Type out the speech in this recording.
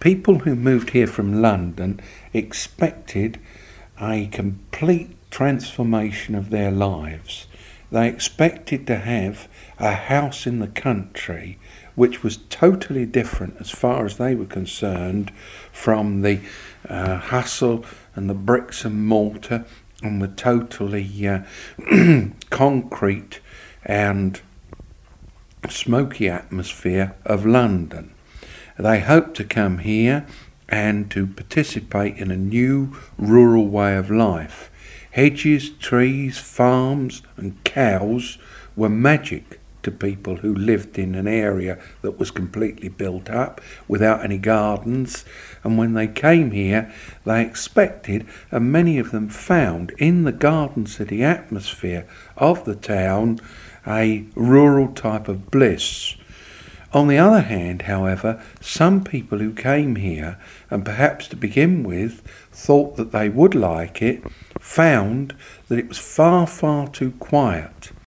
People who moved here from London expected a complete transformation of their lives. They expected to have a house in the country which was totally different as far as they were concerned from the hustle and the bricks and mortar and the totally concrete and smoky atmosphere of London. They hoped to come here and to participate in a new rural way of life. Hedges, trees, farms and cows were magic to people who lived in an area that was completely built up without any gardens, and when they came here they expected, and many of them found, in the garden city atmosphere of the town a rural type of bliss. On the other hand, however, some people who came here, and perhaps to begin with thought that they would like it, found that it was far, far too quiet.